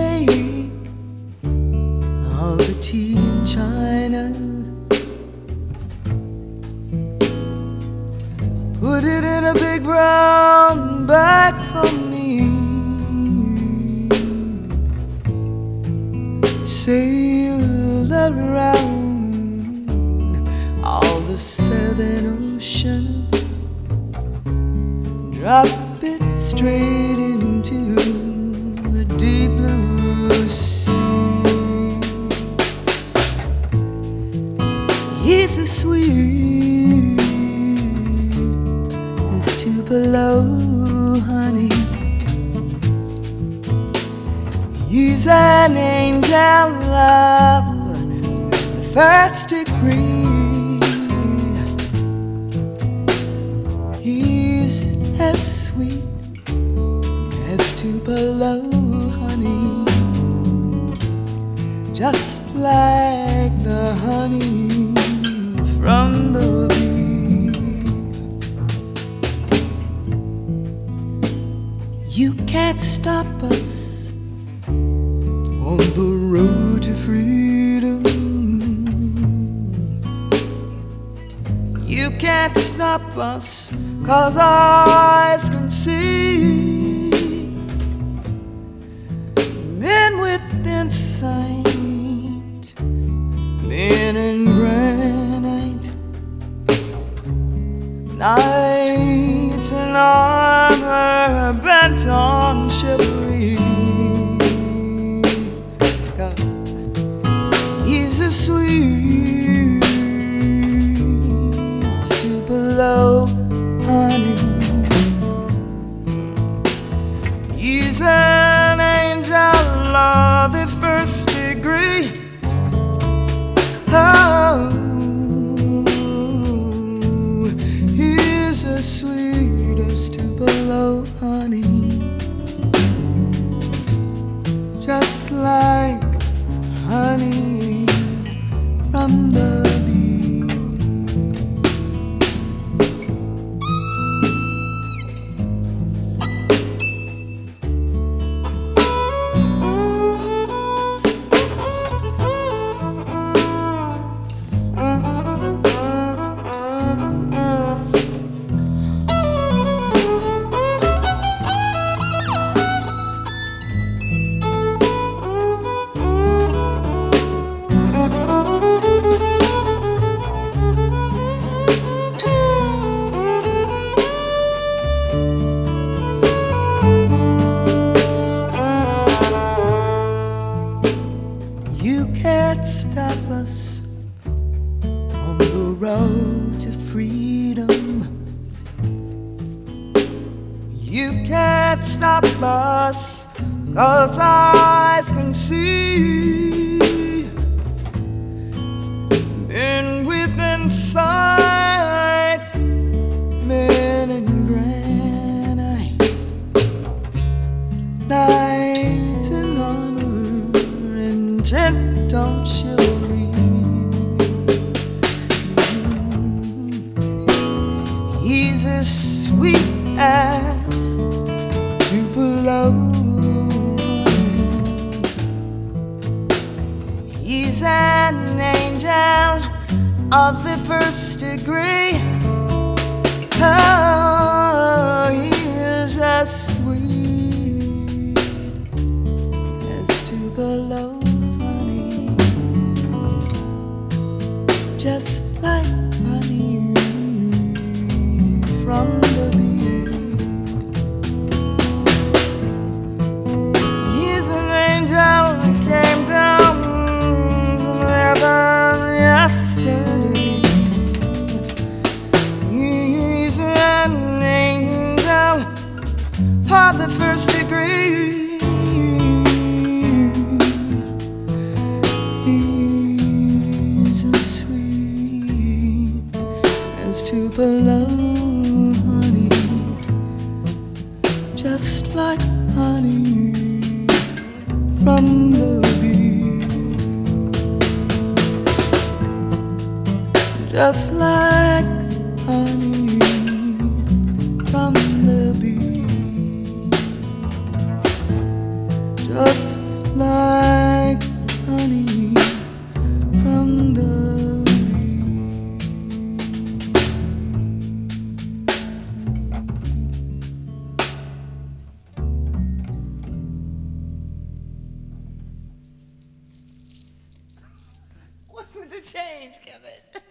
take all the tea in China, put it in a big brown bag for me, sail around all the 7 oceans, drop it straight into the deep blue sea. He's as sweet as Tupelo honey. He's an angel of the first degree. He's as sweet as Tupelo honey, just like the honey from the bee. You can't stop us on the road to freedom. You can't stop us, 'cause our eyes can see men within sight, men in granite, knights in armor bent on chivalry. 'Cause he's as sweet as Tupelo honey. He's an angel of the first degree. Oh, he's as sweet as Tupelo honey, just like honey from the bee. You can't stop us on the road to freedom. You can't stop us, 'cause our eyes can see men within sight, men in granite, knights in armor intent on chivalry. He's as sweet as Tupelo. He's an angel of the first degree. Oh, he is as sweet as Tupelo honey, just like honey from the bee. He's an angel who came down from heaven yesterday. He's an angel of the first degree. He's as sweet as Tupelo honey, just like honey from the bee, just like honey from the bee, just like change, Kevin.